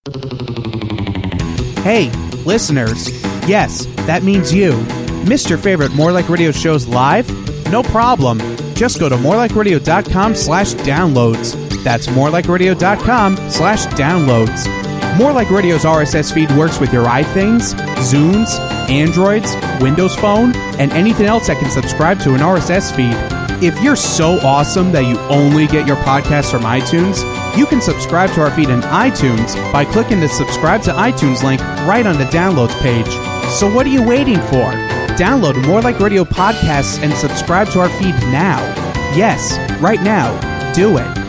Hey, listeners. Yes, that means you. Missed your favorite More Like Radio shows live? No problem. Just go to morelikeradio.com/downloads. That's morelikeradio.com/downloads. More Like Radio's RSS feed works with your iThings, Zunes, Androids, Windows Phone, and anything else that can subscribe to an RSS feed. If you're so awesome that you only get your podcasts from iTunes, you can subscribe to our feed in iTunes by clicking the subscribe to iTunes link right on the downloads page. So what are you waiting for? Download More Like Radio podcasts and subscribe to our feed now. Yes, right now. Do it.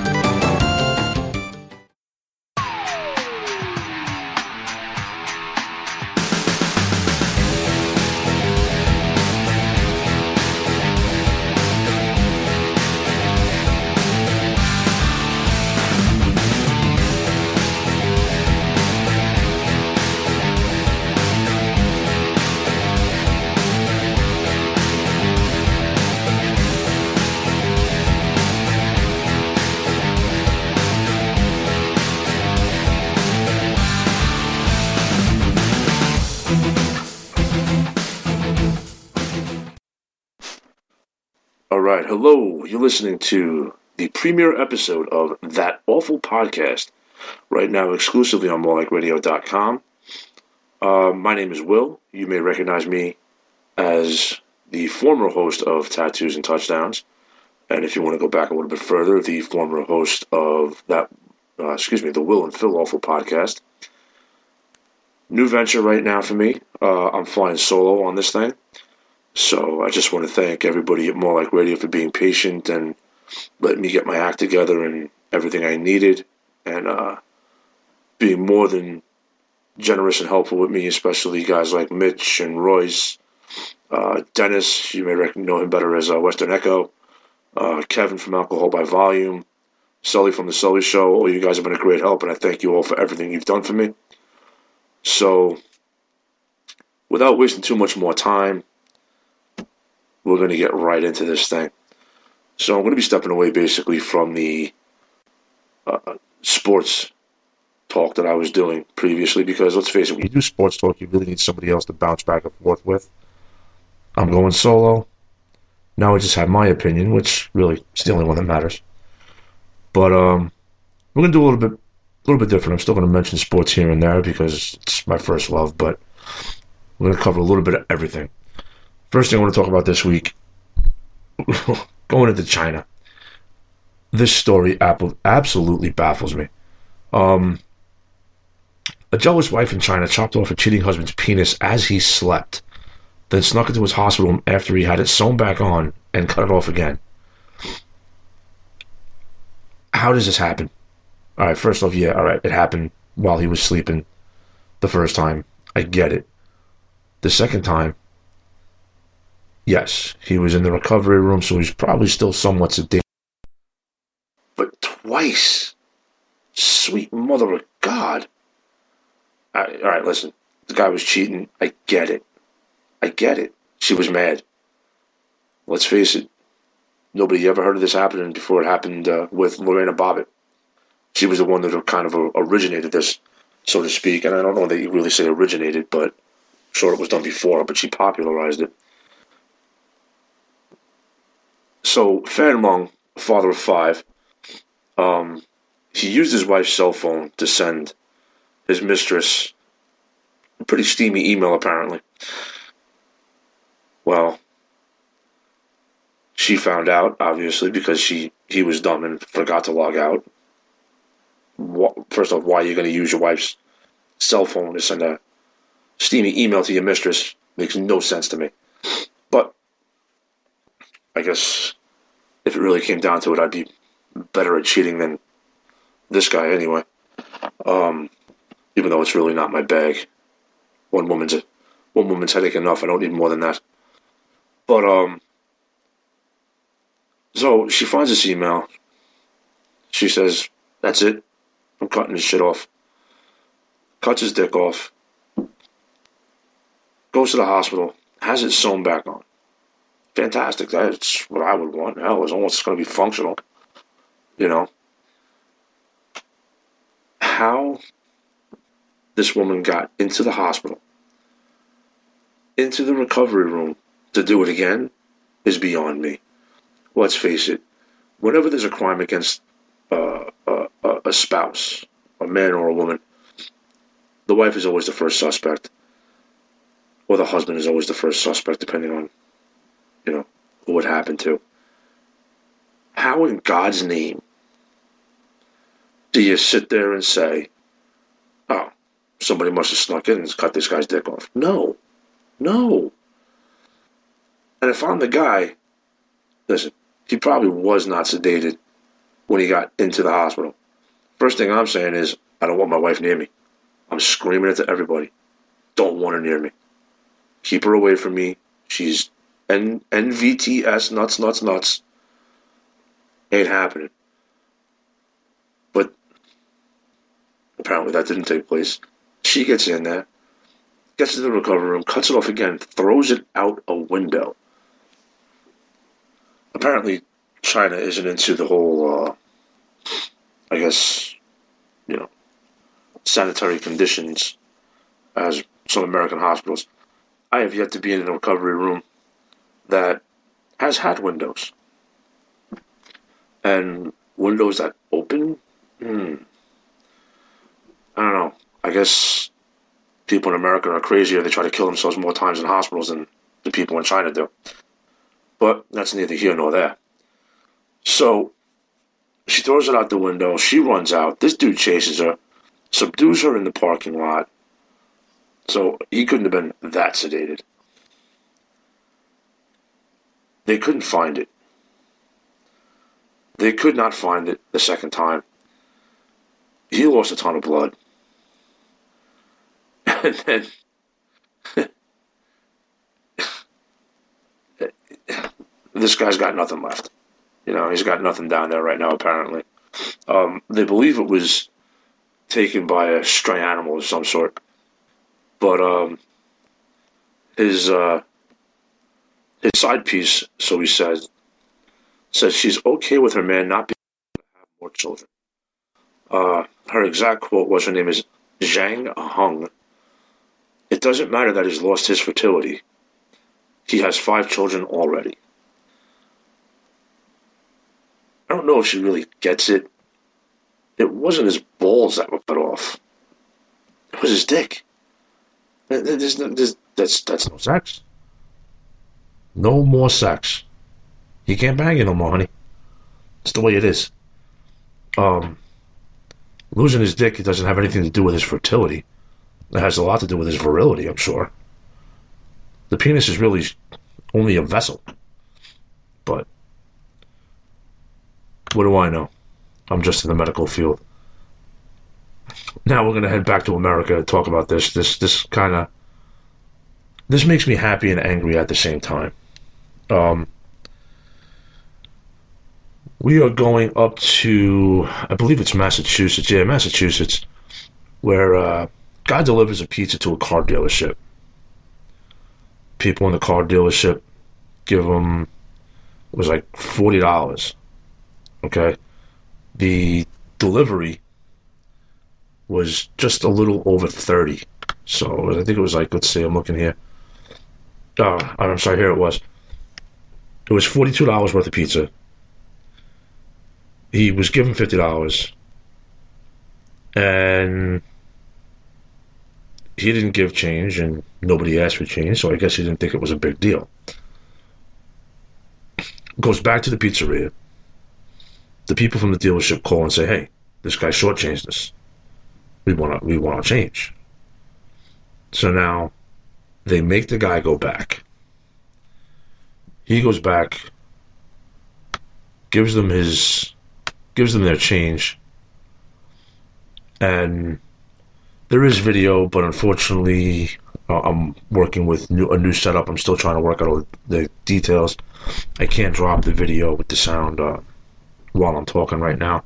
Alright, hello, you're listening to the premiere episode of That Awful Podcast, right now exclusively on morelikeradio.com. My name is Will. You may recognize me as the former host of Tattoos and Touchdowns, and if you want to go back a little bit further, the former host of the Will and Phil Awful Podcast. New venture right now for me. I'm flying solo on this thing. So I just want to thank everybody at More Like Radio for being patient and letting me get my act together and everything I needed, and being more than generous and helpful with me, especially guys like Mitch and Royce, Dennis, you may know him better as Western Echo, Kevin from Alcohol by Volume, Sully from The Sully Show. All you guys have been a great help, and I thank you all for everything you've done for me. So, without wasting too much more time, we're going to get right into this thing. So I'm going to be stepping away basically from the sports talk that I was doing previously, because let's face it, when you do sports talk, you really need somebody else to bounce back and forth with. I'm going solo. Now I just have my opinion, which really is the only one that matters. But we're going to do a little bit different. I'm still going to mention sports here and there because it's my first love, but we're going to cover a little bit of everything. First thing I want to talk about this week, going into China. This story absolutely baffles me. A jealous wife in China chopped off her cheating husband's penis as he slept, then snuck into his hospital room after he had it sewn back on and cut it off again. How does this happen? All right, first off, it happened while he was sleeping the first time. I get it. The second time, yes, he was in the recovery room, so he's probably still somewhat sedated. But twice? Sweet mother of God. All right, listen. The guy was cheating. I get it. She was mad. Let's face it. Nobody ever heard of this happening before it happened with Lorena Bobbitt. She was the one that kind of originated this, so to speak. And I don't know that you really say originated, but I'm sure it was done before, but she popularized it. So, Fan Meng, a father of 5, he used his wife's cell phone to send his mistress a pretty steamy email, apparently. Well, she found out, obviously, because he was dumb and forgot to log out. First off, why are you going to use your wife's cell phone to send a steamy email to your mistress? Makes no sense to me. But I guess if it really came down to it, I'd be better at cheating than this guy anyway. Even though it's really not my bag. One woman's headache enough. I don't need more than that. But so she finds this email. She says, "That's it. I'm cutting this shit off." Cuts his dick off. Goes to the hospital. Has it sewn back on. Fantastic. That's what I would want. Hell, as long as it's going to be functional. You know. How this woman got into the hospital, into the recovery room, to do it again is beyond me. Let's face it, whenever there's a crime against a spouse, a man or a woman, the wife is always the first suspect, or the husband is always the first suspect, depending on, who it happened to. How in God's name do you sit there and say, oh, somebody must have snuck in and cut this guy's dick off? No. And if I'm the guy, listen, he probably was not sedated when he got into the hospital. First thing I'm saying is, I don't want my wife near me. I'm screaming it to everybody. Don't want her near me. Keep her away from me. She's NVTS, nuts. Ain't happening. But apparently that didn't take place. She gets in there, gets to the recovery room, cuts it off again, throws it out a window. Apparently China isn't into the whole, sanitary conditions as some American hospitals. I have yet to be in a recovery room that has had windows. And windows that open? I don't know. I guess people in America are crazier. They try to kill themselves more times in hospitals than the people in China do. But that's neither here nor there. So she throws it out the window. She runs out. This dude chases her, subdues her in the parking lot. So he couldn't have been that sedated. They couldn't find it. They could not find it the second time. He lost a ton of blood. And then this guy's got nothing left. He's got nothing down there right now, apparently. They believe it was taken by a stray animal of some sort. But his side piece, so he says she's okay with her man not being able to have more children. Her exact quote was, her name is Zhang Heng. It doesn't matter that he's lost his fertility. He has 5 children already. I don't know if she really gets it. It wasn't his balls that were cut off. It was his dick. That's no sex. No more sex. He can't bang you no more, honey. It's the way it is. Losing his dick, it doesn't have anything to do with his fertility. It has a lot to do with his virility, I'm sure. The penis is really only a vessel. But what do I know? I'm just in the medical field. Now we're going to head back to America and talk about this. This makes me happy and angry at the same time. We are going up to, I believe it's Massachusetts. Yeah, Massachusetts, where guy delivers a pizza to a car dealership. People in the car dealership give him, it was like $40. Okay? The delivery was just a little over 30. So I think it was like, let's see, I'm looking here. I'm sorry, here it was. It was $42 worth of pizza. He was given $50. And he didn't give change, and nobody asked for change, so I guess he didn't think it was a big deal. Goes back to the pizzeria. The people from the dealership call and say, hey, this guy shortchanged us. We want our change. So now they make the guy go back. He goes back, gives them their change, and there is video, but unfortunately, I'm working with a new setup. I'm still trying to work out all the details. I can't drop the video with the sound while I'm talking right now.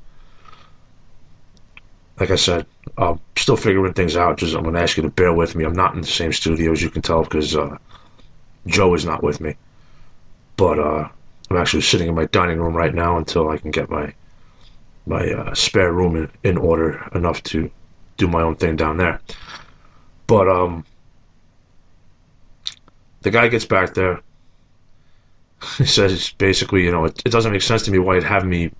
Like I said, I'm still figuring things out. I'm going to ask you to bear with me. I'm not in the same studio, as you can tell, because Joe is not with me. But I'm actually sitting in my dining room right now until I can get my spare room in order enough to do my own thing down there. But the guy gets back there. He says basically, it doesn't make sense to me why you'd hand me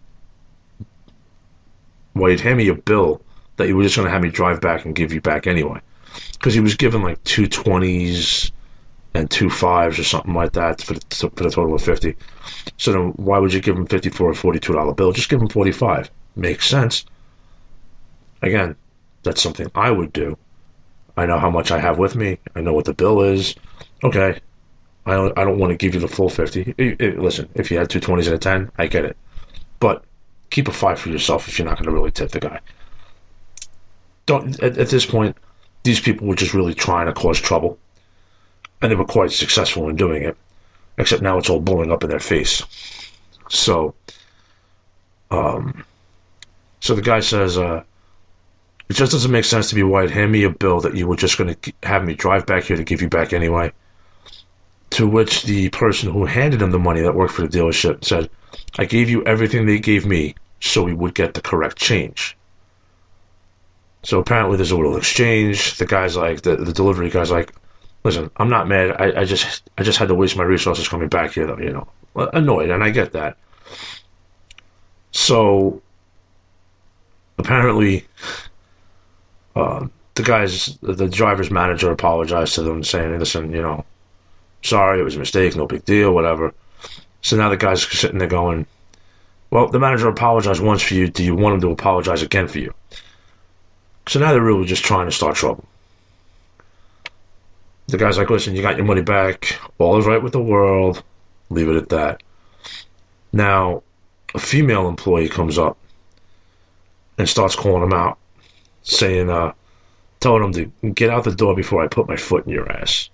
a bill that you were just going to have me drive back and give you back anyway. Because he was given like 220s and 2.5s or something like that for the total of 50. So then why would you give him 50 for a $42 bill? Just give him 45. Makes sense. Again, that's something I would do. I know how much I have with me. I know what the bill is. Okay. I don't want to give you the full 50. Listen, if you had 220s and a 10, I get it. But keep a 5 for yourself if you're not going to really tip the guy. At this point, these people were just really trying to cause trouble. And they were quite successful in doing it. Except now it's all blowing up in their face. So the guy says, it just doesn't make sense to me why you'd hand me a bill that you were just going to have me drive back here to give you back anyway. To which the person who handed him the money that worked for the dealership said, I gave you everything they gave me so we would get the correct change. So apparently there's a little exchange. The guy's like, the delivery guy's like, listen, I'm not mad. I just had to waste my resources coming back here, though, annoyed, and I get that. So apparently the driver's manager apologized to them, saying, listen, sorry, it was a mistake, no big deal, whatever. So now the guy's sitting there going, well, the manager apologized once for you. Do you want him to apologize again for you? So now they're really just trying to start trouble. The guy's like, listen, you got your money back. All is right with the world. Leave it at that. Now, a female employee comes up and starts calling him out, saying, telling him to get out the door before I put my foot in your ass.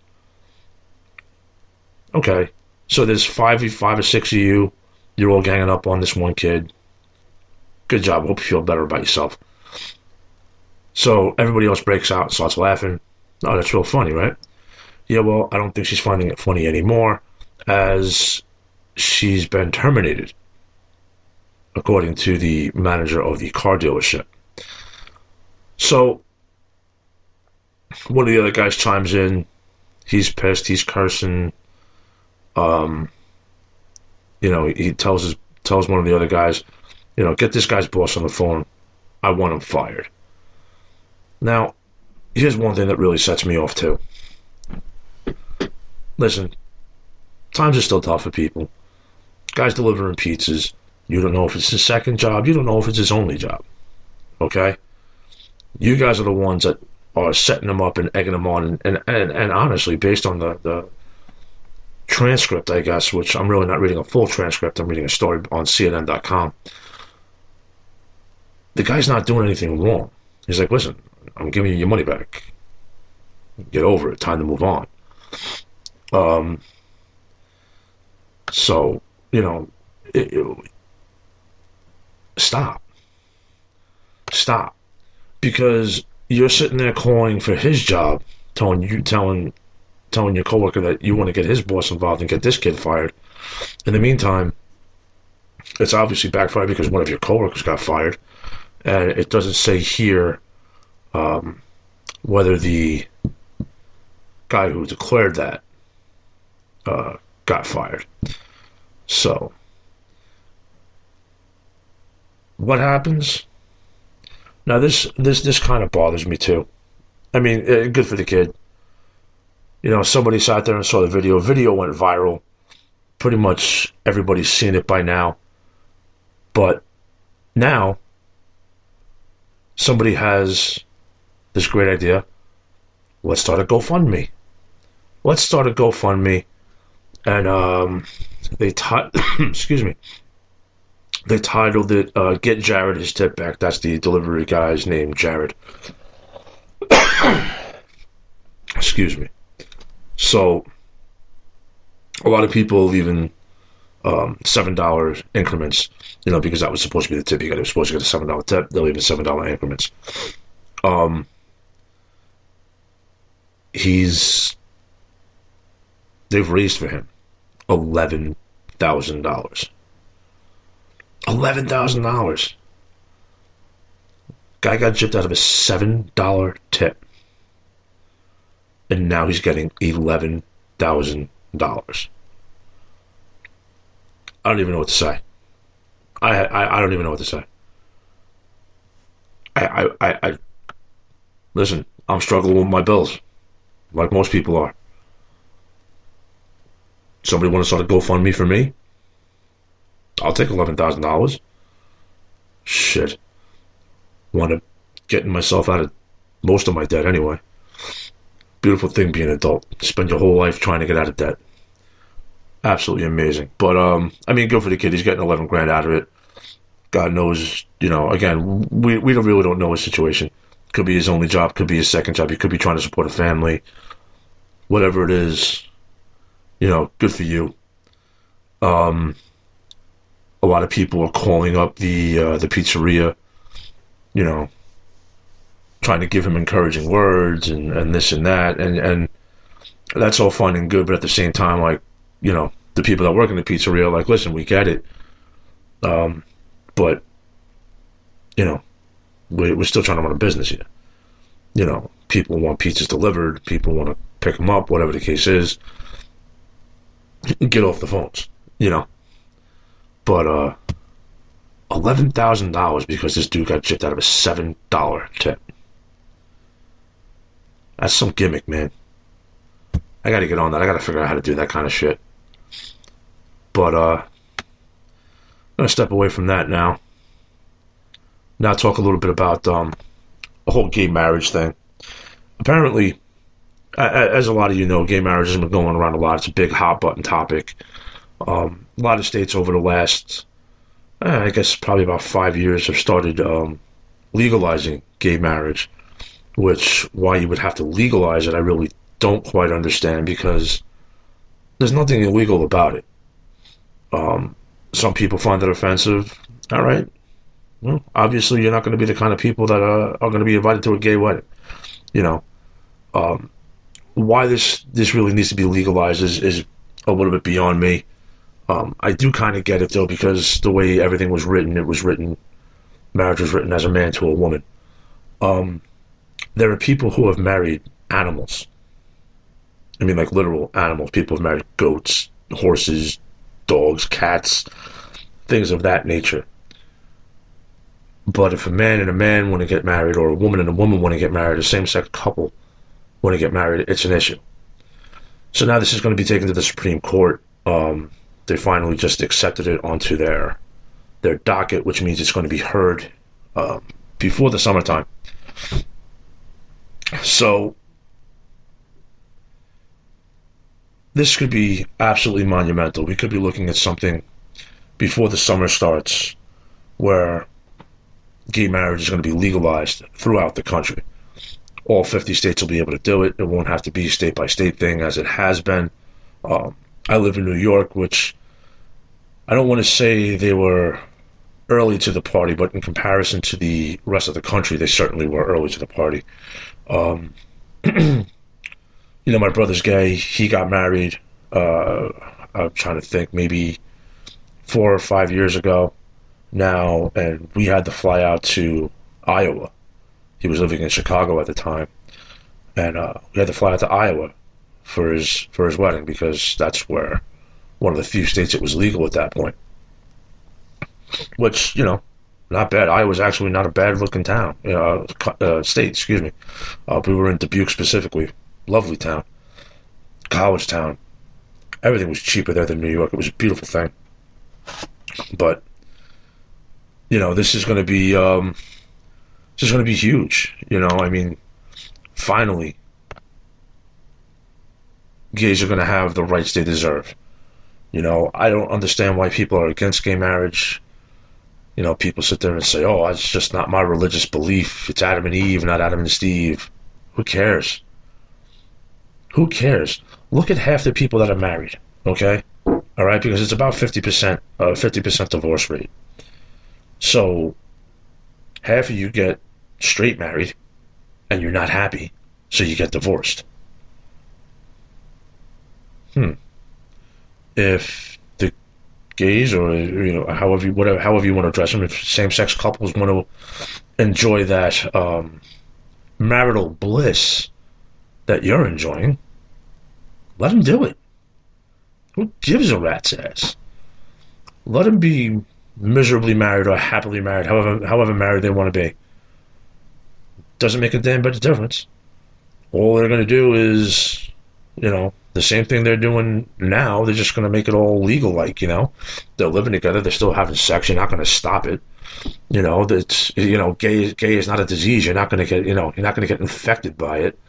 Okay, so there's five or six of you. You're all ganging up on this one kid. Good job. Hope you feel better about yourself. So everybody else breaks out and starts laughing. Oh, that's real funny, right? Yeah, well, I don't think she's finding it funny anymore, as she's been terminated, according to the manager of the car dealership. So one of the other guys chimes in. He's pissed. He's cursing. He tells one of the other guys, get this guy's boss on the phone. I want him fired. Now, here's one thing that really sets me off too. Listen, times are still tough for people. Guy's delivering pizzas. You don't know if it's his second job. You don't know if it's his only job. Okay? You guys are the ones that are setting him up and egging him on. And honestly, based on the transcript, I guess, which I'm really not reading a full transcript. I'm reading a story on CNN.com. The guy's not doing anything wrong. He's like, listen, I'm giving you your money back. Get over it. Time to move on. So, stop. Because you're sitting there calling for his job, telling your coworker that you want to get his boss involved and get this kid fired. In the meantime, it's obviously backfired because one of your coworkers got fired, and it doesn't say here whether the guy who declared that got fired. So, what happens? Now, this kind of bothers me too. I mean, good for the kid. Somebody sat there and saw the video. Video went viral. Pretty much everybody's seen it by now. But now, somebody has this great idea. Let's start a GoFundMe. And excuse me. They titled it, Get Jared His Tip Back. That's the delivery guy's name, Jared. Excuse me. So, a lot of people leaving $7 increments, because that was supposed to be the tip. You were supposed to get a $7 tip. They're leaving $7 increments. They've raised for him $11,000. $11,000. Guy got gypped out of a $7 tip. and now he's getting $11,000. I don't even know what to say. I don't even know what to say. I listen, I'm struggling with my bills, like most people are. Somebody want to start a GoFundMe for me? I'll take $11,000. Shit. Want to get myself out of most of my debt anyway. Beautiful thing being an adult. Spend your whole life trying to get out of debt. Absolutely amazing. But, I mean, good for the kid. He's getting 11 grand out of it. God knows, again, we really don't know his situation. Could be his only job, could be his second job. He could be trying to support a family. Whatever it is, good for you. A lot of people are calling up the pizzeria, trying to give him encouraging words and this and that. And that's all fine and good. But at the same time, like, the people that work in the pizzeria are like, listen, we get it. But, we're still trying to run a business here. People want pizzas delivered. People want to pick them up, whatever the case is. Get off the phones, But, $11,000 because this dude got chipped out of a $7 tip. That's some gimmick, man. I gotta get on that. I gotta figure out how to do that kind of shit. But, I'm gonna step away from that now. Now talk a little bit about the whole gay marriage thing. Apparently, as a lot of you know, gay marriage has been going around a lot. It's a big hot button topic. A lot of states over the last, I guess probably about 5 years have started legalizing gay marriage, which why you would have to legalize it, I really don't quite understand because there's nothing illegal about it. Some people find it offensive. All right. Well, obviously, you're not going to be the kind of people that are going to be invited to a gay wedding. Why this really needs to be legalized is a little bit beyond me. I do kind of get it, though, because the way everything was written, marriage was written as a man to a woman. There are people who have married animals. I mean, like literal animals. People have married goats, horses, dogs, cats, things of that nature. But if a man and a man want to get married, or a woman and a woman want to get married, a same-sex couple want to get married, it's an issue. So now this is going to be taken to the Supreme Court. They finally just accepted it onto their docket, which means it's going to be heard before the summertime. So this could be absolutely monumental. We could be looking at something before the summer starts where gay marriage is going to be legalized throughout the country. All 50 states will be able to do it. It won't have to be a state-by-state thing as it has been. I live in New York, which I don't want to say they were early to the party, but in comparison to the rest of the country, they certainly were early to the party. My brother's gay. He got married, I'm trying to think, maybe 4 or 5 years ago now, and we had to fly out to Iowa. He was living in Chicago at the time, and we had to fly out to Iowa for his wedding because that's where one of the few states it was legal at that point. Which, not bad. Iowa's actually not a bad-looking town, state, excuse me. We were in Dubuque specifically. Lovely town. College town. Everything was cheaper there than New York. It was a beautiful thing. But, this is going to be, huge. I mean, finally, gays are going to have the rights they deserve. I don't understand why people are against gay marriage. People sit there and say, oh, it's just not my religious belief. It's Adam and Eve, not Adam and Steve. Who cares? Who cares? Look at half the people that are married, okay? All right, because it's about 50% divorce rate. So half of you get straight married, and you're not happy, so you get divorced. If the gays, or however you want to address them, if same-sex couples want to enjoy that marital bliss, that you're enjoying, let them do it. Who gives a rat's ass? Let them be miserably married or happily married, however married they want to be. Doesn't make a damn bit of difference. All they're going to do is, the same thing they're doing now. They're just going to make it all legal, They're living together. They're still having sex. You're not going to stop it. That's gay is not a disease. You're not going to get infected by it.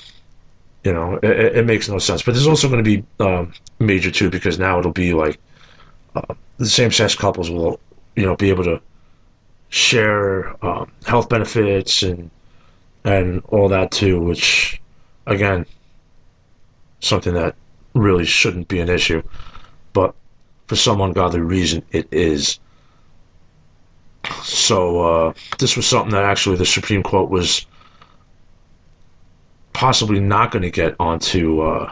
It makes no sense. But there's also going to be major too, because now it'll be like the same-sex couples will, be able to share health benefits and all that too, which, again, something that really shouldn't be an issue, but for some ungodly reason it is. So this was something that actually the Supreme Court was possibly not going to get onto,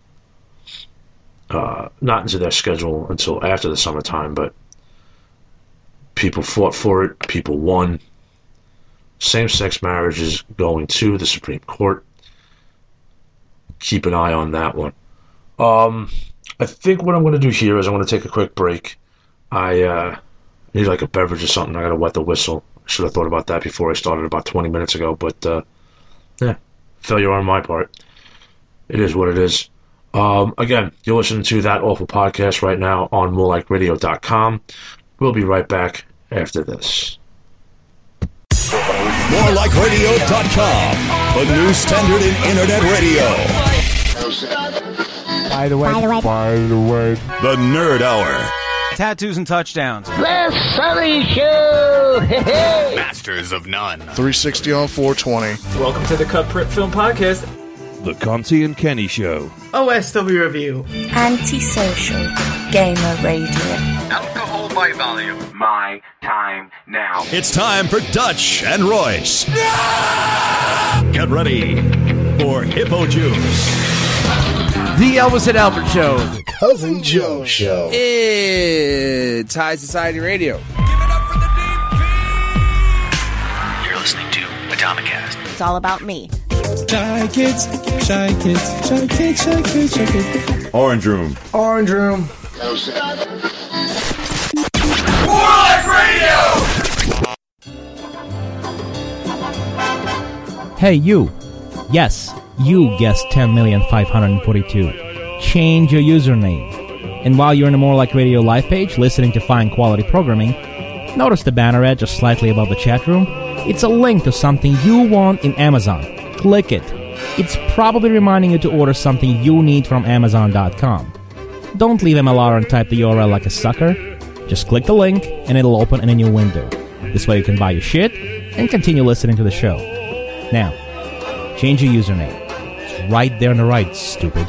not into their schedule until after the summertime, but people fought for it, people won. Same-sex marriage is going to the Supreme Court. Keep an eye on that one. I think what I'm going to do here is I'm going to take a quick break. I need like a beverage or something. I got to wet the whistle. I should have thought about that before I started about 20 minutes ago, but failure on my part. It is what it is. Again, you're listening to That Awful Podcast right now on morelikeradio.com. We'll be right back after this. morelikeradio.com, the new standard in internet radio. By the way, the Nerd Hour. tattoos and touchdowns. The Sully Show! Masters of None. 360 on 420. Welcome to the Cut Print Film Podcast. The Conti and Kenny Show. OSW Review. Antisocial Gamer Radio. Alcohol by volume. My time now. It's time for Dutch and Royce. Get ready for Hippo Juice. The Elvis and Albert Show. The Cousin Joe Show. It's High Society Radio. Give it up for the DP. You're listening to Atomicast. It's all about me. Shy kids, shy kids, shy kids, shy kids, shy kids. Orange Room. Orange Room. More Like Radio! Hey, you. Yes, you guessed 10,542,000. Change your username. And while you're in the More Like Radio live page, listening to fine quality programming, notice the banner ad just slightly above the chat room? It's a link to something you want in Amazon. Click it. It's probably reminding you to order something you need from Amazon.com. Don't leave MLR and type the URL like a sucker. Just click the link and it'll open in a new window. This way you can buy your shit and continue listening to the show. Now, change your username. It's right there on the right, stupid.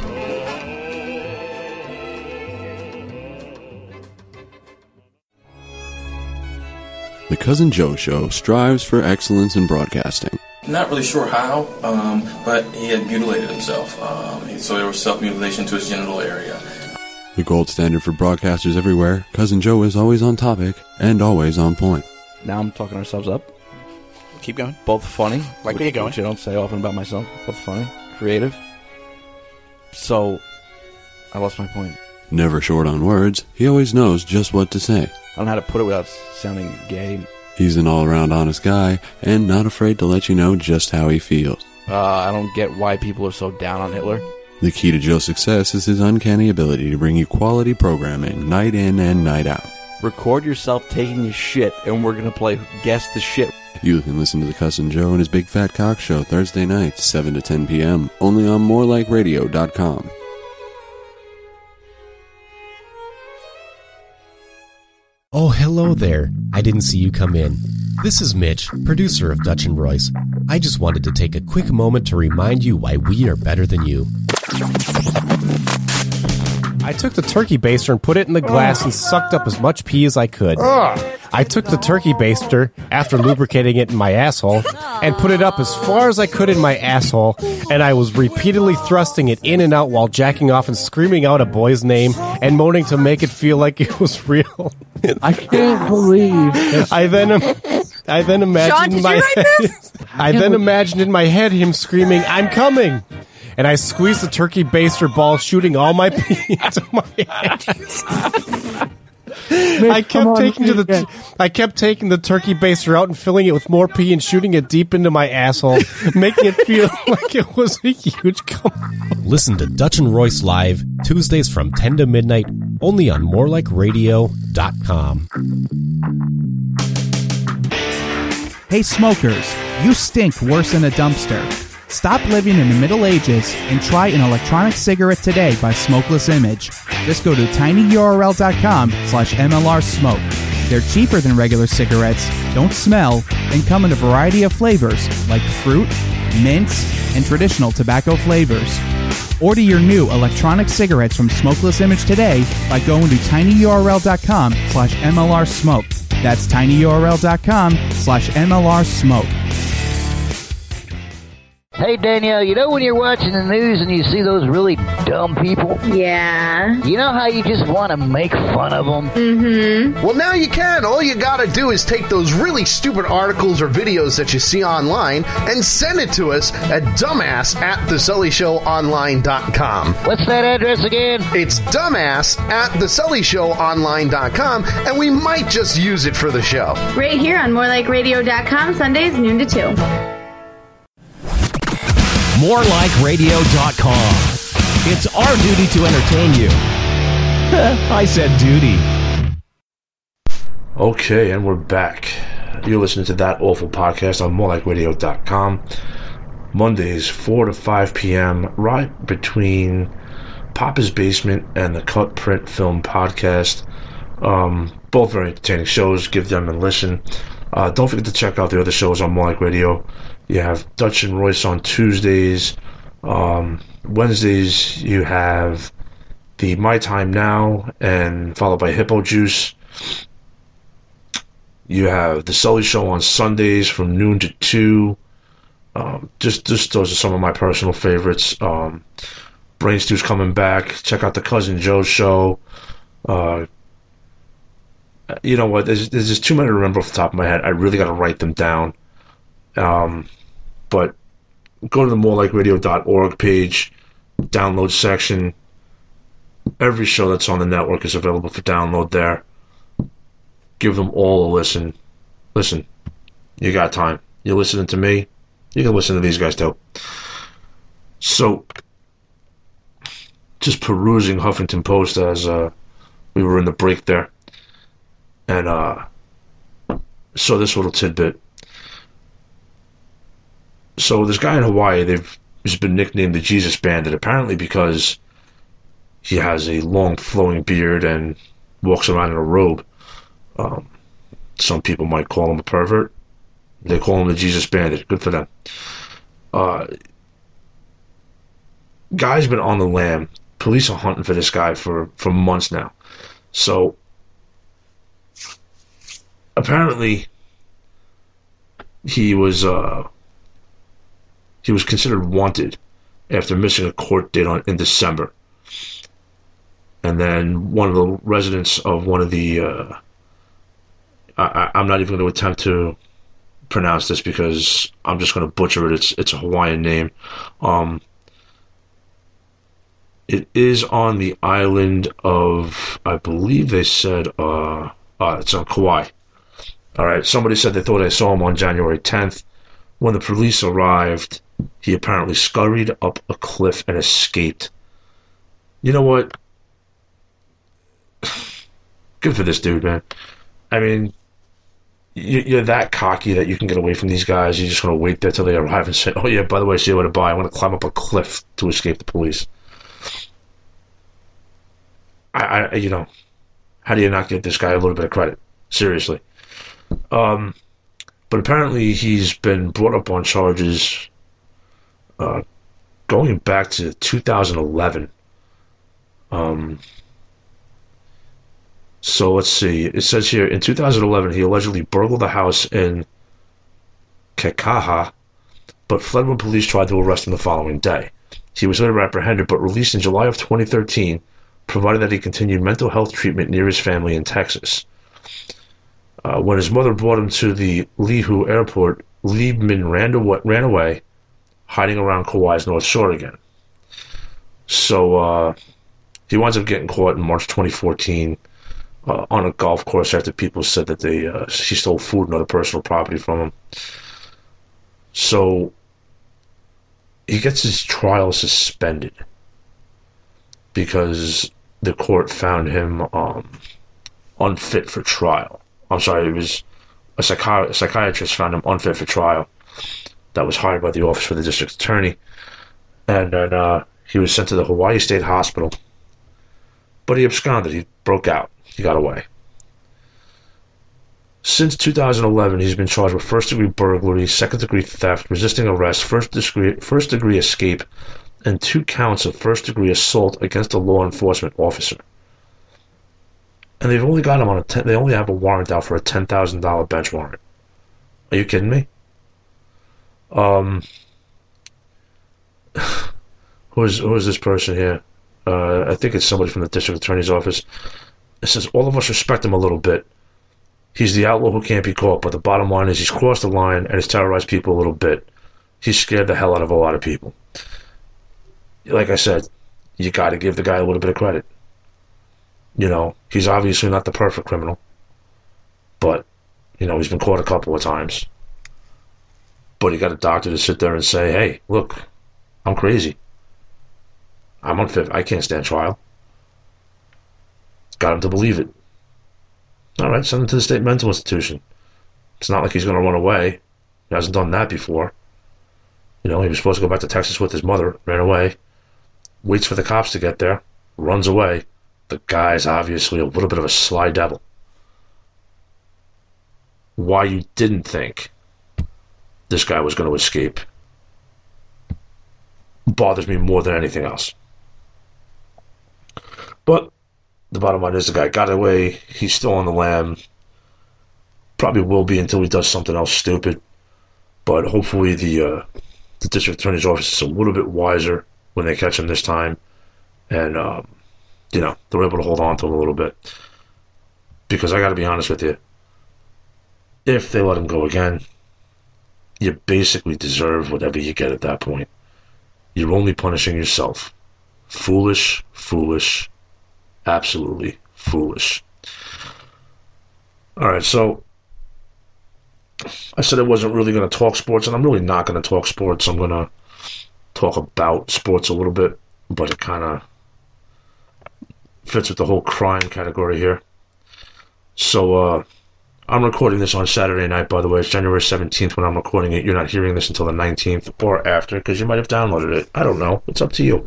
The Cousin Joe Show strives for excellence in broadcasting. Not really sure how, but he had mutilated himself. So there was self-mutilation to his genital area. The gold standard for broadcasters everywhere, Cousin Joe is always on topic and always on point. Now I'm talking ourselves up. Keep going. Both funny. Like where you going? Which I don't say often about myself. Both funny, creative. So, I lost my point. Never short on words, he always knows just what to say. I don't know how to put it without sounding gay. He's an all-around honest guy, and not afraid to let you know just how he feels. I don't get why people are so down on Hitler. The key to Joe's success is his uncanny ability to bring you quality programming, night in and night out. Record yourself taking a shit, and we're going to play Guess the Shit. You can listen to the Cousin Joe and his Big Fat Cock Show Thursday nights, 7 to 10 p.m., only on morelikeradio.com. Oh, hello there. I didn't see you come in. This is Mitch, producer of Dutch and Royce. I just wanted to take a quick moment to remind you why we are better than you. I took the turkey baster and put it in the glass and sucked up as much pee as I could. I took the turkey baster, after lubricating it in my asshole, and put it up as far as I could in my asshole, and I was repeatedly thrusting it in and out while jacking off and screaming out a boy's name and moaning to make it feel like it was real. I can't believe this. I then imagined Sean, did you write this? I then imagined in my head him screaming, "I'm coming!" and I squeezed the turkey baster ball, shooting all my pee into my ass. I kept taking the turkey baster out and filling it with more pee and shooting it deep into my asshole, making it feel like it was a huge cum. Listen to Dutch and Royce live Tuesdays from 10 to midnight, only on morelikeradio.com. Hey smokers, you stink worse than a dumpster. Stop living in the Middle Ages and try an electronic cigarette today by Smokeless Image. Just go to tinyurl.com/MLRsmoke. They're cheaper than regular cigarettes, don't smell, and come in a variety of flavors like fruit, mint, and traditional tobacco flavors. Order your new electronic cigarettes from Smokeless Image today by going to tinyurl.com/MLRsmoke. That's tinyurl.com/MLRsmoke. Hey, Danielle, you know when you're watching the news and you see those really dumb people? Yeah. You know how you just want to make fun of them? Mm-hmm. Well, now you can. All you gotta do is take those really stupid articles or videos that you see online and send it to us at dumbass@thesullyshowonline.com. What's that address again? It's dumbass@thesullyshowonline.com, and we might just use it for the show. Right here on morelikeradio.com, Sundays, noon to 2. morelikeradio.com. It's our duty to entertain you. I said duty. Okay, and we're back. You're listening to That Awful Podcast on morelikeradio.com. Mondays, 4 to 5 p.m., right between Papa's Basement and the Cut Print Film Podcast. Both very entertaining shows. Give them a listen. Don't forget to check out the other shows on More Like Radio. You have Dutch and Royce on Tuesdays. Wednesdays, you have the My Time Now, and followed by Hippo Juice. You have the Sully Show on Sundays from noon to 2. Just those are some of my personal favorites. Brain Stew's coming back. Check out the Cousin Joe Show. You know what? There's just too many to remember off the top of my head. I really got to write them down. But go to the morelikeradio.org page, download section. Every show that's on the network is available for download there. Give them all a listen. Listen, you got time. You're listening to me. You can listen to these guys too. So, just perusing Huffington Post as we were in the break there, and saw this little tidbit. So this guy in Hawaii, he's been nicknamed the Jesus Bandit, apparently because he has a long flowing beard and walks around in a robe. Some people might call him a pervert. They call him the Jesus Bandit. Good for them. Guy's been on the lam. Police are hunting for this guy for months now. So apparently he was considered wanted after missing a court date in December. And then one of the residents of one of the I'm not even going to attempt to pronounce this because I'm just going to butcher it. It's a Hawaiian name. It is on the island of, I believe they said, it's on Kauai. All right, somebody said they thought they saw him on January 10th. When the police arrived, he apparently scurried up a cliff and escaped. You know what? Good for this dude, man. I mean, you're that cocky that you can get away from these guys. You're just going to wait there till they arrive and say, oh yeah, by the way, see you later, bye. I'm going to climb up a cliff to escape the police. I you know, how do you not give this guy a little bit of credit? Seriously. But apparently he's been brought up on charges going back to 2011. So let's see. It says here, in 2011, he allegedly burgled a house in Kekaha, but fled when police tried to arrest him the following day. He was later apprehended, but released in July of 2013, provided that he continued mental health treatment near his family in Texas. When his mother brought him to the Lihu airport, Liebman ran away, hiding around Kauai's North Shore again. So he winds up getting caught in March 2014 on a golf course after people said that he stole food and other personal property from him. So he gets his trial suspended because the court found him unfit for trial. I'm sorry, it was a psychiatrist found him unfit for trial that was hired by the office for the district attorney. And then he was sent to the Hawaii State Hospital. But he absconded. He broke out. He got away. Since 2011, he's been charged with first-degree burglary, second-degree theft, resisting arrest, first-degree escape, and 2 counts of first-degree assault against a law enforcement officer. And they've only got him they only have a warrant out for a $10,000 bench warrant. Are you kidding me? Who is this person here? I think it's somebody from the district attorney's office. It says, all of us respect him a little bit. He's the outlaw who can't be caught, but the bottom line is he's crossed the line and has terrorized people a little bit. He's scared the hell out of a lot of people. Like I said, you got to give the guy a little bit of credit. You know, he's obviously not the perfect criminal, but, you know, he's been caught a couple of times. But he got a doctor to sit there and say, hey, look, I'm crazy. I'm unfit. I can't stand trial. Got him to believe it. All right, send him to the state mental institution. It's not like he's going to run away. He hasn't done that before. You know, he was supposed to go back to Texas with his mother, ran away, waits for the cops to get there, runs away. The guy's obviously a little bit of a sly devil. Why you didn't think this guy was going to escape bothers me more than anything else. But the bottom line is the guy got away. He's still on the lam. Probably will be until he does something else stupid. But hopefully the district attorney's office is a little bit wiser when they catch him this time. And, you know, they're able to hold on to him a little bit. Because I got to be honest with you. If they let him go again, you basically deserve whatever you get at that point. You're only punishing yourself. Foolish, foolish, absolutely foolish. Alright, so I said I wasn't really going to talk sports, and I'm really not going to talk sports. I'm going to talk about sports a little bit, but it kind of fits with the whole crime category here. So, I'm recording this on Saturday night, by the way. It's January 17th when I'm recording it. You're not hearing this until the 19th or after, because you might have downloaded it. I don't know. It's up to you.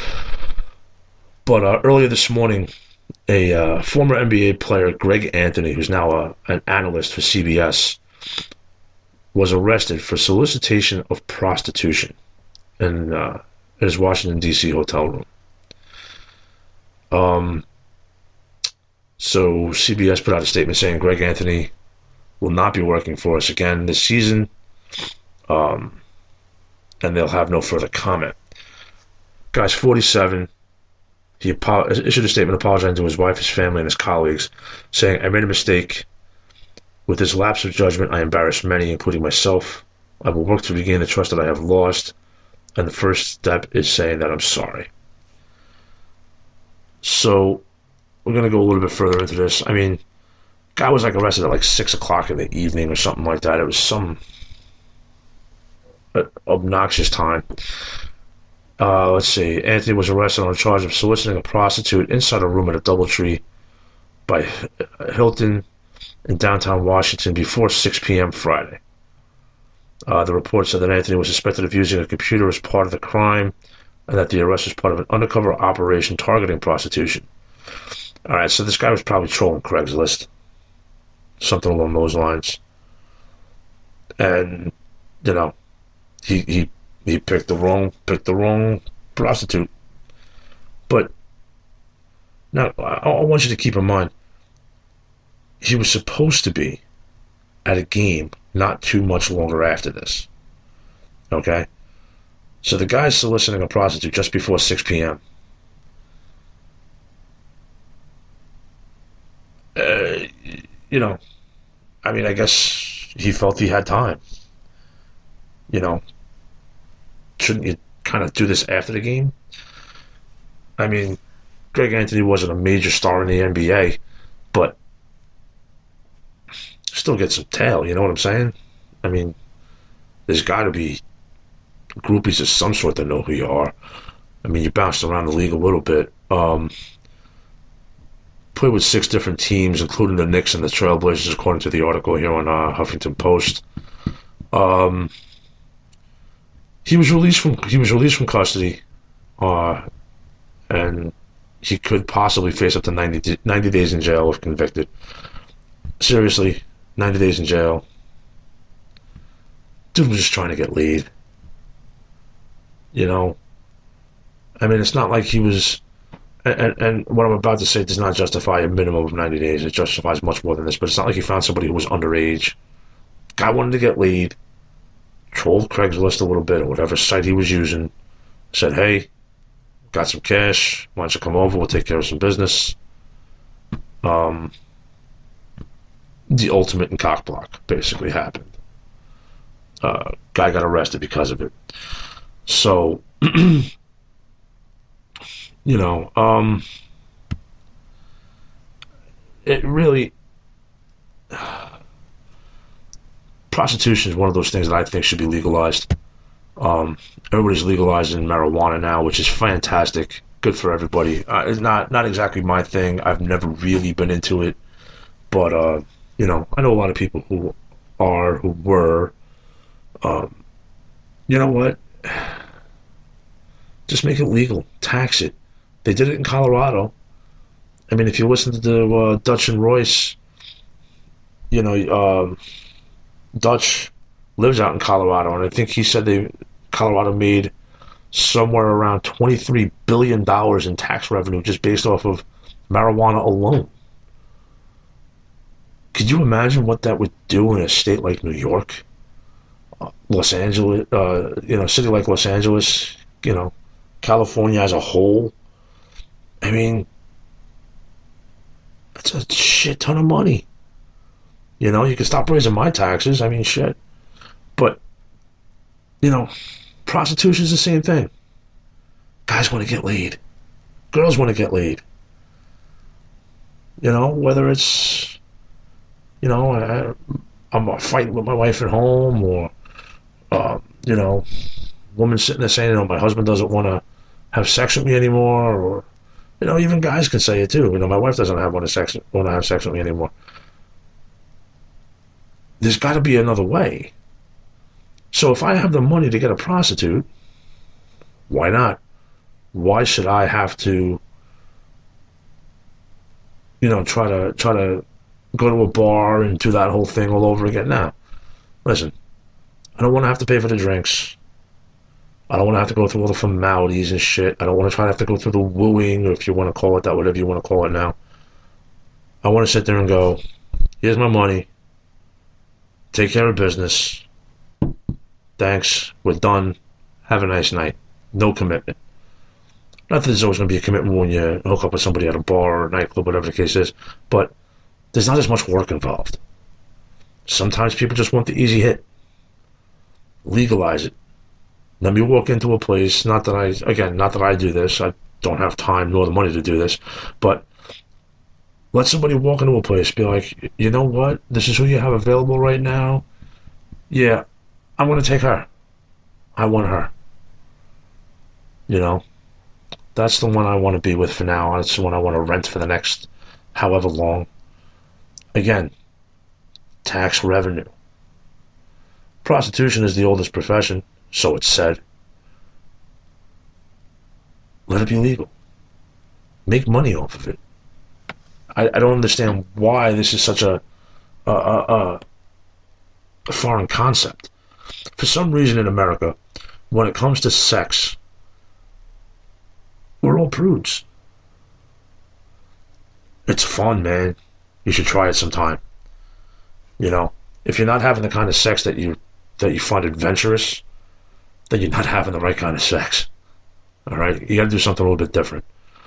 But earlier this morning, a former NBA player, Greg Anthony, who's now an analyst for CBS, was arrested for solicitation of prostitution in his Washington, D.C. hotel room. So CBS put out a statement saying Greg Anthony will not be working for us again this season, and they'll have no further comment. Guy's 47. He issued a statement apologizing to his wife, his family, and his colleagues, saying, I made a mistake. With this lapse of judgment, I embarrassed many, including myself. I will work to regain the trust that I have lost, and the first step is saying that I'm sorry. So, we're going to go a little bit further into this. I mean, guy was like arrested at like 6 o'clock in the evening or something like that. It was some obnoxious time. Let's see. Anthony was arrested on a charge of soliciting a prostitute inside a room at a DoubleTree by Hilton in downtown Washington before 6 p.m. Friday. The report said that Anthony was suspected of using a computer as part of the crime and that the arrest was part of an undercover operation targeting prostitution. All right, so this guy was probably trolling Craigslist, something along those lines, and you know, he picked the wrong prostitute. But now I want you to keep in mind, he was supposed to be at a game not too much longer after this. Okay, so the guy's soliciting a prostitute just before 6 p.m. You know, I mean, I guess he felt he had time. You know, shouldn't you kind of do this after the game? I mean, Greg Anthony wasn't a major star in the NBA, but still get some tail, you know what I'm saying? I mean, there's got to be groupies of some sort that know who you are. I mean, you bounced around the league a little bit. Played with 6 different teams, including the Knicks and the Trailblazers, according to the article here on Huffington Post. He was released from custody, and he could possibly face up to 90 days in jail if convicted. Seriously, 90 days in jail. Dude was just trying to get laid. You know? I mean, it's not like he was... And what I'm about to say does not justify a minimum of 90 days. It justifies much more than this, but it's not like he found somebody who was underage. Guy wanted to get laid. Trolled Craigslist a little bit, or whatever site he was using. Said, hey, got some cash. Why don't you come over? We'll take care of some business. The ultimate in cockblock basically happened. Guy got arrested because of it. So, you know, it really... Prostitution is one of those things that I think should be legalized. Everybody's legalizing marijuana now, which is fantastic. Good for everybody. It's not exactly my thing. I've never really been into it. But, you know, I know a lot of people who were. You know what? Just make it legal. Tax it. They did it in Colorado. I mean, if you listen to Dutch and Royce, you know, Dutch lives out in Colorado, and I think he said Colorado made somewhere around $23 billion in tax revenue just based off of marijuana alone. Could you imagine what that would do in a state like New York? Los Angeles, you know, a city like Los Angeles, you know, California as a whole. I mean, that's a shit ton of money. You know, you can stop raising my taxes. I mean, shit. But, you know, prostitution's the same thing. Guys want to get laid. Girls want to get laid. You know, whether it's, you know, I'm fighting with my wife at home, or, you know, woman sitting there saying, you know, my husband doesn't want to have sex with me anymore, or, you know, even guys can say it too. You know, my wife doesn't want to have sex with me anymore. There's got to be another way. So if I have the money to get a prostitute, why not? Why should I have to, you know, try to go to a bar and do that whole thing all over again? Now, listen, I don't want to have to pay for the drinks. I don't want to have to go through all the formalities and shit. I don't want to try to have to go through the wooing, or if you want to call it that, whatever you want to call it now. I want to sit there and go, here's my money. Take care of business. Thanks. We're done. Have a nice night. No commitment. Not that there's always going to be a commitment when you hook up with somebody at a bar or a nightclub, whatever the case is, but there's not as much work involved. Sometimes people just want the easy hit. Legalize it. Let me walk into a place, not that I do this, I don't have time nor the money to do this, but let somebody walk into a place, be like, you know what, this is who you have available right now. Yeah, I'm going to take her. I want her. You know, that's the one I want to be with for now. That's the one I want to rent for the next however long. Again, tax revenue. Prostitution is the oldest profession, so it's said. Let it be legal. Make money off of it. I don't understand why this is such a foreign concept. For some reason in America, when it comes to sex, we're all prudes. It's fun, man. You should try it sometime. You know, if you're not having the kind of sex that you find adventurous, then you're not having the right kind of sex. All right? You got to do something a little bit different.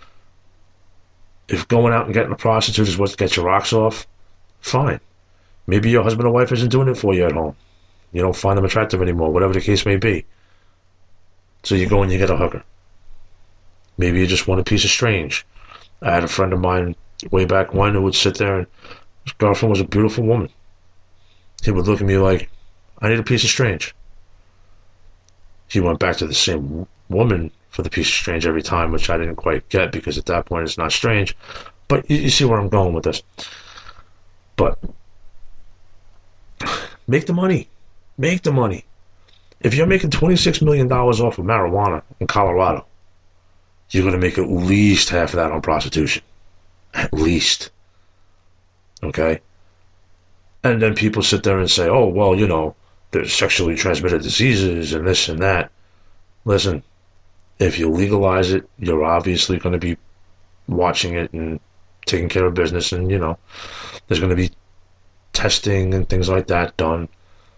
If going out and getting a prostitute is what gets your rocks off, fine. Maybe your husband or wife isn't doing it for you at home. You don't find them attractive anymore, whatever the case may be. So you go and you get a hooker. Maybe you just want a piece of strange. I had a friend of mine way back when who would sit there, and his girlfriend was a beautiful woman. He would look at me like, I need a piece of strange. He went back to the same woman for the piece of strange every time, which I didn't quite get, because at that point it's not strange. But you see where I'm going with this. But make the money. Make the money. If you're making $26 million off of marijuana in Colorado, you're going to make at least half of that on prostitution. At least. Okay? And then people sit there and say, oh, well, you know, there's sexually transmitted diseases and this and that. Listen, if you legalize it, you're obviously going to be watching it and taking care of business, and, you know, there's going to be testing and things like that done.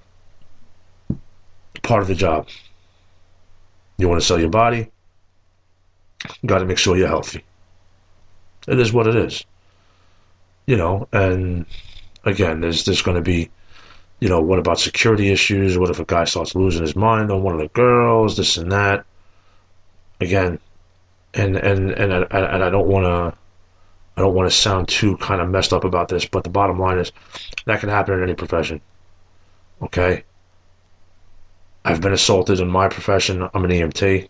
Part of the job. You want to sell your body? You got to make sure you're healthy. It is what it is. You know, and again, there's going to be, you know, what about security issues? What if a guy starts losing his mind on one of the girls? This and that. Again, and I don't want to sound too kind of messed up about this, but the bottom line is that can happen in any profession. Okay? I've been assaulted in my profession. I'm an EMT.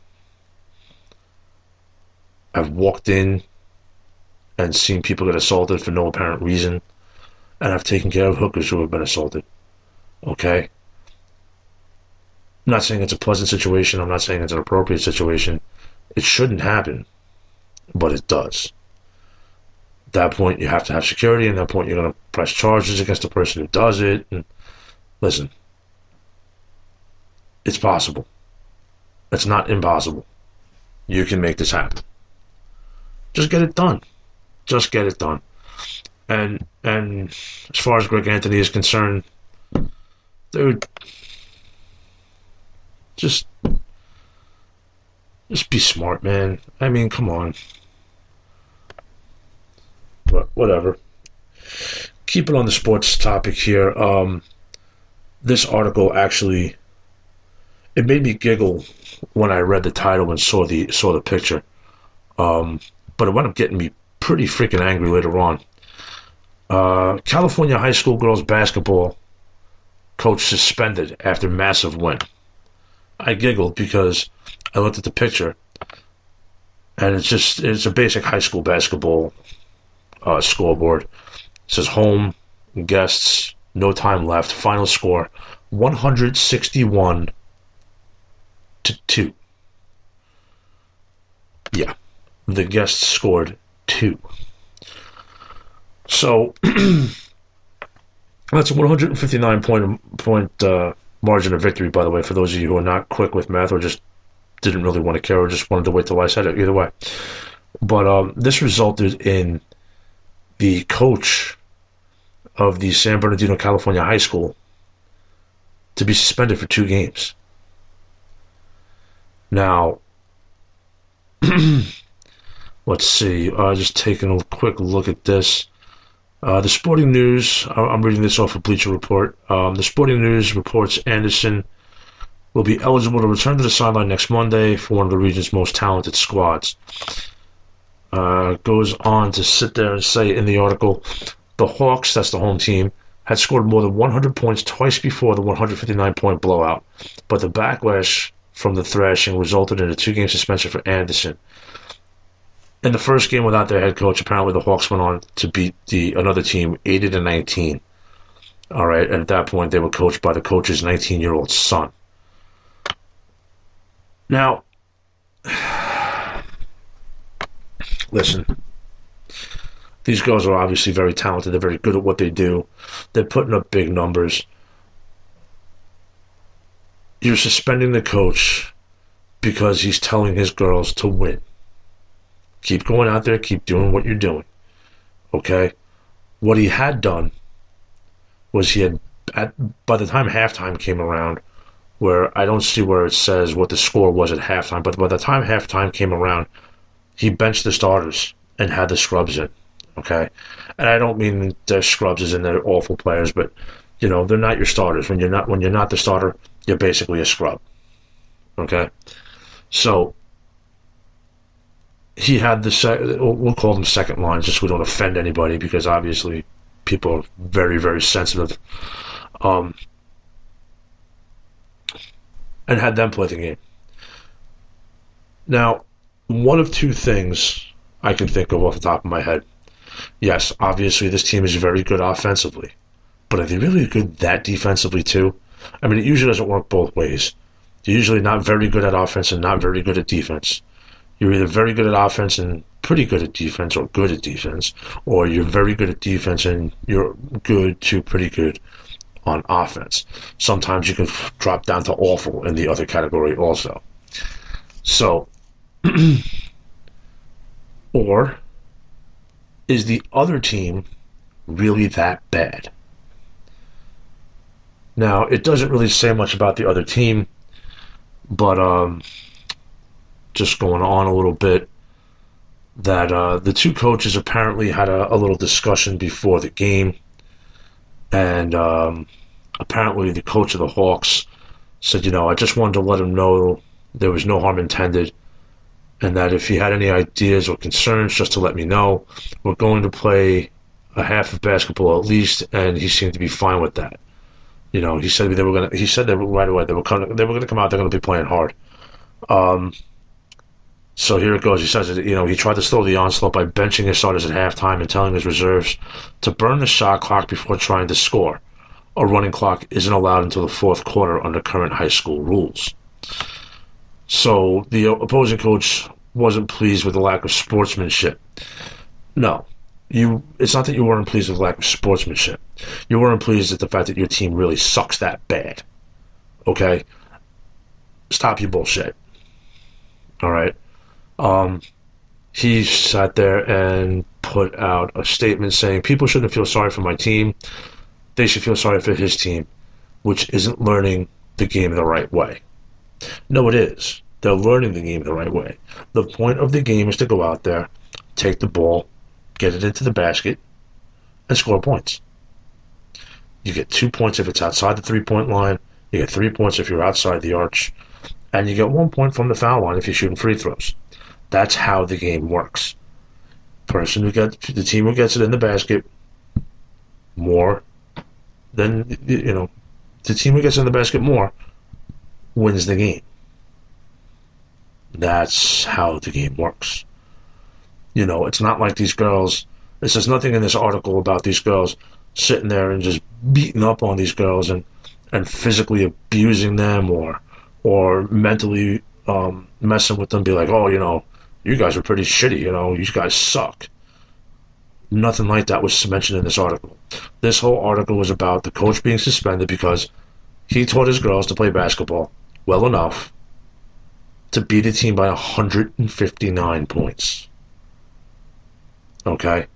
I've walked in and seen people get assaulted for no apparent reason. And I've taken care of hookers who have been assaulted. Okay? I'm not saying it's a pleasant situation. I'm not saying it's an appropriate situation. It shouldn't happen. But it does. At that point, you have to have security. At that point, you're going to press charges against the person who does it. And listen, it's possible. It's not impossible. You can make this happen. Just get it done. Just get it done. And as far as Greg Anthony is concerned, dude, just be smart, man. I mean, come on. But whatever. Keep it on the sports topic here. This article actually, it made me giggle when I read the title and saw the picture. But it wound up getting me pretty freaking angry later on. California high school girls basketball coach suspended after massive win. I giggled because I looked at the picture, and it's a basic high school basketball scoreboard. It says home, guests, no time left, final score 161-2. Yeah, the guests scored 2. So that's a 159 point margin of victory, by the way, for those of you who are not quick with math or just didn't really want to care or just wanted to wait till I said it. Either way. But this resulted in the coach of the San Bernardino, California high school to be suspended for 2 games. Now, let's see. Just taking a quick look at this. The Sporting News, I'm reading this off of Bleacher Report. The Sporting News reports Anderson will be eligible to return to the sideline next Monday for one of the region's most talented squads. Goes on to sit there and say in the article, the Hawks, that's the home team, had scored more than 100 points twice before the 159-point blowout, but the backlash from the thrashing resulted in a 2-game suspension for Anderson. In the first game without their head coach, apparently the Hawks went on to beat another team 80-19. All right, and at that point they were coached by the coach's 19-year-old son. Now, listen, these girls are obviously very talented. They're very good at what they do. They're putting up big numbers. You're suspending the coach because he's telling his girls to win. Keep going out there. Keep doing what you're doing. Okay? What he had done was by the time halftime came around, where I don't see where it says what the score was at halftime, but by the time halftime came around, he benched the starters and had the scrubs in. Okay? And I don't mean they're scrubs as in they're awful players, but, you know, they're not your starters. When you're not the starter, you're basically a scrub. Okay? So, he had we'll call them second lines just so we don't offend anybody, because obviously people are very, very sensitive. And had them play the game. Now, one of two things I can think of off the top of my head. Yes, obviously this team is very good offensively, but are they really good that defensively too? I mean, it usually doesn't work both ways. You're usually not very good at offense and not very good at defense. You're either very good at offense and pretty good at defense, or good at defense, or you're very good at defense and you're good to pretty good on offense. Sometimes you can drop down to awful in the other category also. So, or is the other team really that bad? Now, it doesn't really say much about the other team, but just going on a little bit, that the two coaches apparently had a little discussion before the game, and apparently the coach of the Hawks said, I just wanted to let him know there was no harm intended, and that if he had any ideas or concerns, just to let me know. We're going to play a half of basketball at least, and he seemed to be fine with that. He said they were going to. He said that right away they were going to come out. They're going to be playing hard. So here it goes. He says that he tried to slow the onslaught by benching his starters at halftime and telling his reserves to burn the shot clock before trying to score. A running clock isn't allowed until the fourth quarter under current high school rules. So the opposing coach wasn't pleased with the lack of sportsmanship. No. It's not that you weren't pleased with the lack of sportsmanship. You weren't pleased at the fact that your team really sucks that bad. Okay? Stop your bullshit. All right? He sat there and put out a statement saying, people shouldn't feel sorry for my team. They should feel sorry for his team, which isn't learning the game the right way. No, it is. They're learning the game the right way. The point of the game is to go out there, take the ball, get it into the basket, and score points. You get 2 points if it's outside the 3-point line. You get 3 points if you're outside the arch. And you get 1 point from the foul line if you're shooting free throws. That's how the game works. The team who gets it in the basket more than, the team who gets in the basket more wins the game. That's how the game works. It's not like these girls. It says nothing in this article about these girls sitting there and just beating up on these girls and physically abusing them or mentally messing with them. Be like, oh, you guys are pretty shitty. You guys suck. Nothing like that was mentioned in this article. This whole article was about the coach being suspended because he taught his girls to play basketball well enough to beat a team by 159 points. Okay?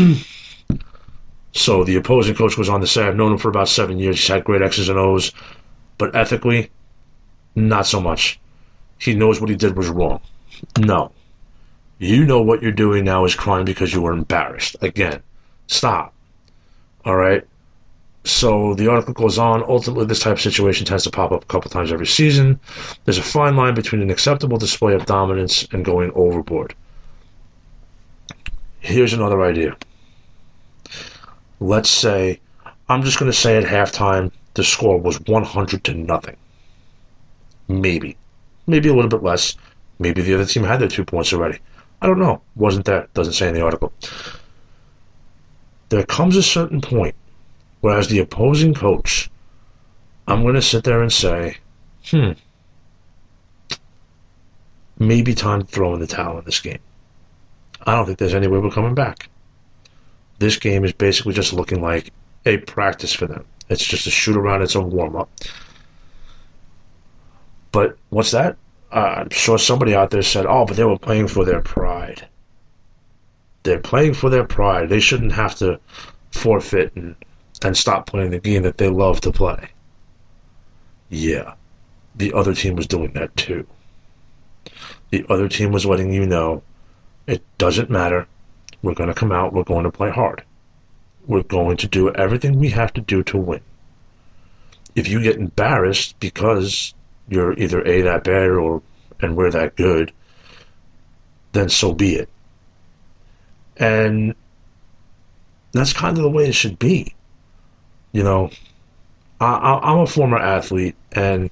So the opposing coach was on to say, I've known him for about 7 years. He's had great X's and O's. But ethically, not so much. He knows what he did was wrong. No. You know what you're doing now is crime because you were embarrassed. Again, stop. All right? So the article goes on. Ultimately, this type of situation tends to pop up a couple times every season. There's a fine line between an acceptable display of dominance and going overboard. Here's another idea. Let's say, I'm just going to say at halftime, the score was 100-0. Maybe. Maybe a little bit less. Maybe the other team had their 2 points already. I don't know. Wasn't there. Doesn't say in the article. There comes a certain point where, as the opposing coach, I'm going to sit there and say, maybe time to throw in the towel in this game. I don't think there's any way we're coming back. This game is basically just looking like a practice for them. It's just a shoot around. It's a warm-up. But what's that? I'm sure somebody out there said, oh, but they were playing for their pride. They're playing for their pride. They shouldn't have to forfeit and stop playing the game that they love to play. Yeah, the other team was doing that too. The other team was letting you know, it doesn't matter. We're going to come out. We're going to play hard. We're going to do everything we have to do to win. If you get embarrassed because you're either A, that bad, and we're that good, then so be it. And that's kind of the way it should be. You know, I'm a former athlete, and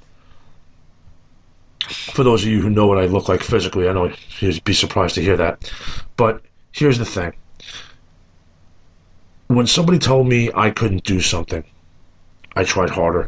for those of you who know what I look like physically, I know you'd be surprised to hear that. But here's the thing. When somebody told me I couldn't do something, I tried harder.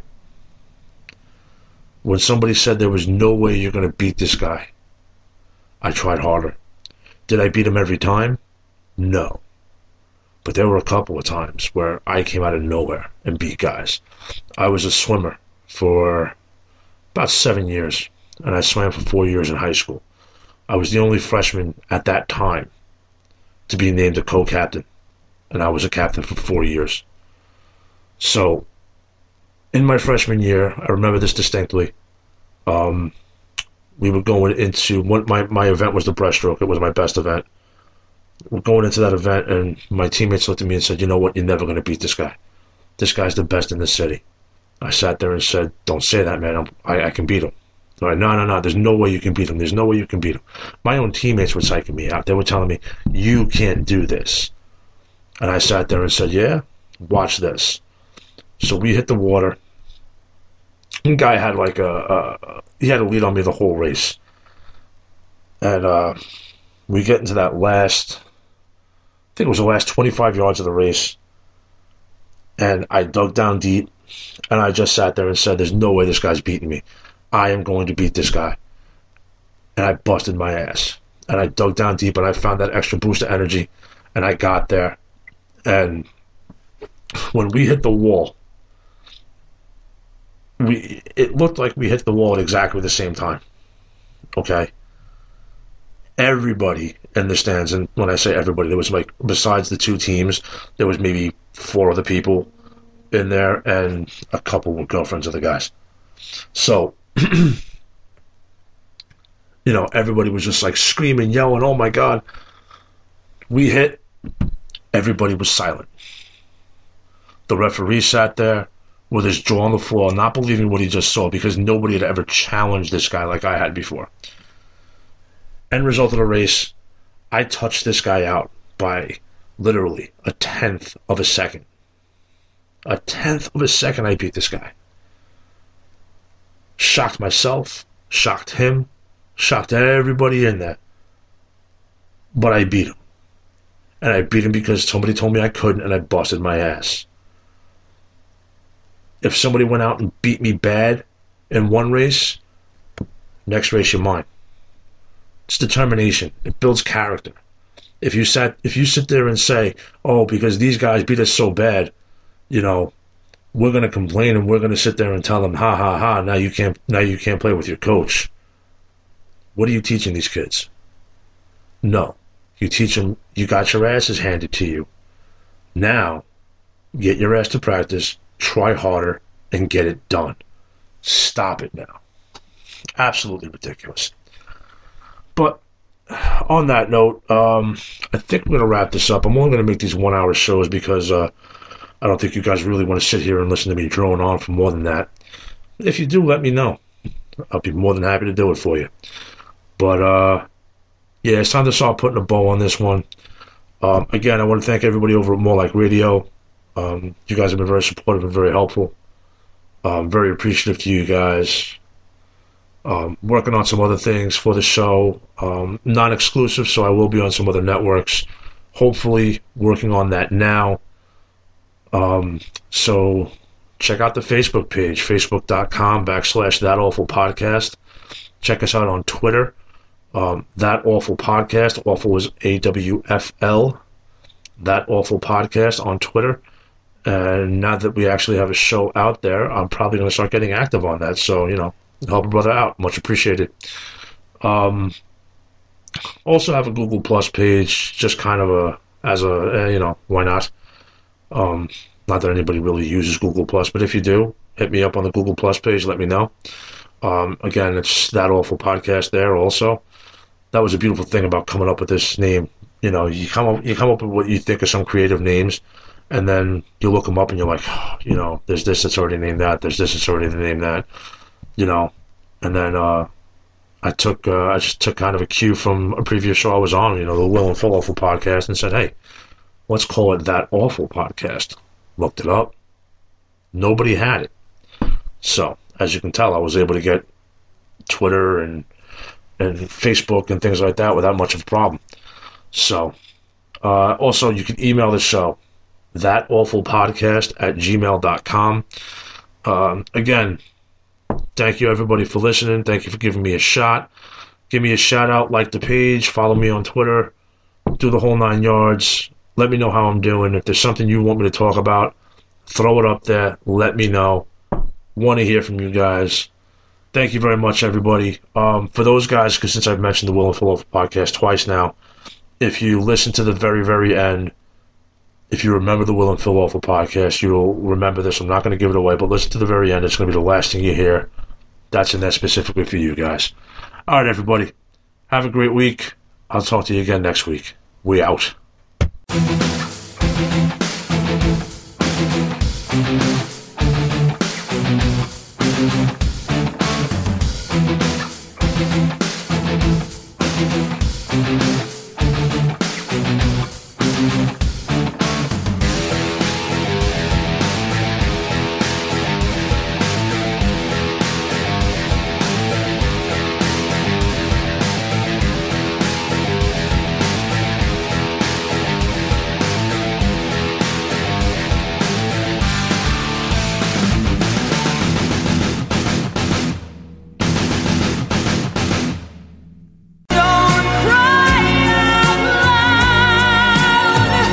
When somebody said there was no way you're going to beat this guy, I tried harder. Did I beat him every time? No. But there were a couple of times where I came out of nowhere and beat guys. I was a swimmer for about 7 years, and I swam for 4 years in high school. I was the only freshman at that time to be named a co-captain, and I was a captain for 4 years. So, in my freshman year, I remember this distinctly, we were going into, my event was the breaststroke. It was my best event. We're going into that event, and my teammates looked at me and said, you know what, you're never going to beat this guy. This guy's the best in the city. I sat there and said, don't say that, man. I can beat him. All right, no, there's no way you can beat him. There's no way you can beat him. My own teammates were psyching me out. They were telling me, you can't do this. And I sat there and said, yeah, watch this. So we hit the water. One guy had he had a lead on me the whole race. And we get into that last, I think it was the last 25 yards of the race. And I dug down deep, and I just sat there and said, there's no way this guy's beating me. I am going to beat this guy. And I busted my ass. And I dug down deep, and I found that extra boost of energy, and I got there. And when we hit the wall, it looked like we hit the wall at exactly the same time. Okay? Everybody in the stands, and when I say everybody, there was like, besides the two teams, there was maybe 4 other people in there, and a couple were girlfriends of the guys. So, you know, everybody was just like screaming, yelling, oh my God. We hit, everybody was silent. The referee sat there with his jaw on the floor, not believing what he just saw, because nobody had ever challenged this guy like I had before. End result of the race, I touched this guy out by literally a 1/10 of a second. A 1/10 of a second I beat this guy. Shocked myself, shocked him, shocked everybody in there. But I beat him. And I beat him because somebody told me I couldn't, and I busted my ass. If somebody went out and beat me bad in one race, next race you're mine. It's determination. It builds character. If you sit there and say, oh, because these guys beat us so bad, you know, we're going to complain and we're going to sit there and tell them, ha, ha, ha, now you can't play with your coach. What are you teaching these kids? No. You teach them, you got your asses handed to you. Now, get your ass to practice, try harder, and get it done. Stop it now. Absolutely ridiculous. But on that note, I think we're going to wrap this up. I'm only going to make these 1-hour shows because I don't think you guys really want to sit here and listen to me drone on for more than that. If you do, let me know. I'll be more than happy to do it for you. But, yeah, it's time to start putting a bow on this one. Again, I want to thank everybody over at More Like Radio. You guys have been very supportive and very helpful. Very appreciative to you guys. Working on some other things for the show. Non-exclusive, so I will be on some other networks. Hopefully working on that now. So check out the Facebook page, facebook.com/thatawfulpodcast. Check us out on Twitter. That Awful Podcast. Awful is AWFL. That Awful Podcast on Twitter. And now that we actually have a show out there, I'm probably going to start getting active on that. So, you know, help a brother out. Much appreciated. Also have a Google Plus page, just kind of you know, why not? Not that anybody really uses Google Plus, but if you do, hit me up on the Google Plus page, let me know. Again, it's That Awful Podcast there also. That was a beautiful thing about coming up with this name. You know, you come up with what you think are some creative names, and then you look them up and you're like, oh, you know, there's this that's already named that, there's this that's already named that, you know. And then I just took kind of a cue from a previous show I was on, the Will and Phil Awful podcast, and said, hey, let's call it That Awful Podcast. Looked it up. Nobody had it. So, as you can tell, I was able to get Twitter and Facebook and things like that without much of a problem. So, also, you can email the show, thatawfulpodcast@gmail.com. Again, thank you, everybody, for listening. Thank you for giving me a shot. Give me a shout-out, like the page, follow me on Twitter, do the whole 9 yards. Let me know how I'm doing. If there's something you want me to talk about, throw it up there. Let me know. Want to hear from you guys. Thank you very much, everybody. For those guys, because since I've mentioned the Will and Phil Awful podcast twice now, if you listen to the very, very end, if you remember the Will and Phil Awful podcast, you'll remember this. I'm not going to give it away, but listen to the very end. It's going to be the last thing you hear. That's in there specifically for you guys. All right, everybody. Have a great week. I'll talk to you again next week. We out.